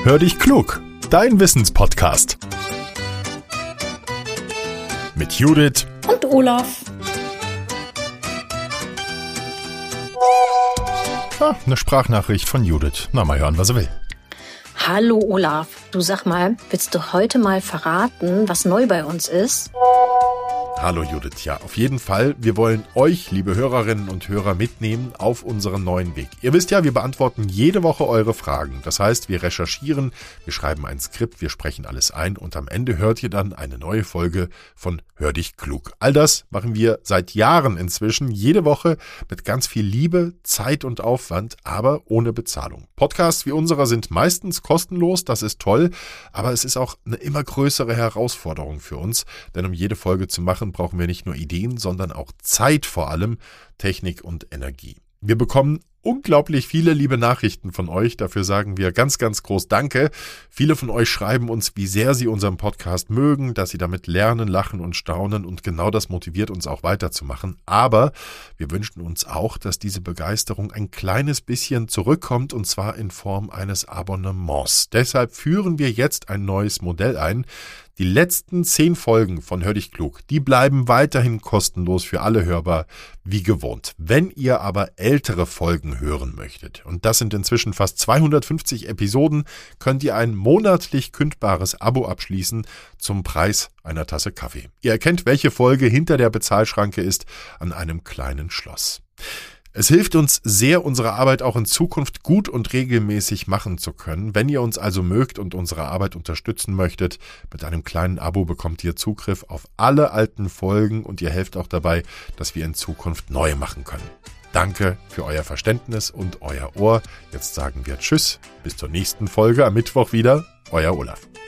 Hör dich klug, dein Wissenspodcast. Mit Judith und Olaf. Eine Sprachnachricht von Judith. Na, mal hören, was er will. Hallo Olaf, du sag mal, willst du heute mal verraten, was neu bei uns ist? Hallo Judith, ja, auf jeden Fall. Wir wollen euch, liebe Hörerinnen und Hörer, mitnehmen auf unseren neuen Weg. Ihr wisst ja, wir beantworten jede Woche eure Fragen. Das heißt, wir recherchieren, wir schreiben ein Skript, wir sprechen alles ein und am Ende hört ihr dann eine neue Folge von Hör dich klug. All das machen wir seit Jahren inzwischen, jede Woche mit ganz viel Liebe, Zeit und Aufwand, aber ohne Bezahlung. Podcasts wie unserer sind meistens kostenlos, das ist toll, aber es ist auch eine immer größere Herausforderung für uns, denn um jede Folge zu machen, brauchen wir nicht nur Ideen, sondern auch Zeit, vor allem Technik und Energie. Wir bekommen unglaublich viele liebe Nachrichten von euch. Dafür sagen wir ganz, ganz groß Danke. Viele von euch schreiben uns, wie sehr sie unseren Podcast mögen, dass sie damit lernen, lachen und staunen und genau das motiviert uns auch weiterzumachen. Aber wir wünschen uns auch, dass diese Begeisterung ein kleines bisschen zurückkommt und zwar in Form eines Abonnements. Deshalb führen wir jetzt ein neues Modell ein. Die letzten 10 Folgen von Hör dich klug, die bleiben weiterhin kostenlos für alle hörbar, wie gewohnt. Wenn ihr aber ältere Folgen hören möchtet, und das sind inzwischen fast 250 Episoden, könnt ihr ein monatlich kündbares Abo abschließen zum Preis einer Tasse Kaffee. Ihr erkennt, welche Folge hinter der Bezahlschranke ist, an einem kleinen Schloss. Es hilft uns sehr, unsere Arbeit auch in Zukunft gut und regelmäßig machen zu können. Wenn ihr uns also mögt und unsere Arbeit unterstützen möchtet, mit einem kleinen Abo bekommt ihr Zugriff auf alle alten Folgen und ihr helft auch dabei, dass wir in Zukunft neue machen können. Danke für euer Verständnis und euer Ohr. Jetzt sagen wir Tschüss, bis zur nächsten Folge am Mittwoch wieder. Euer Olaf.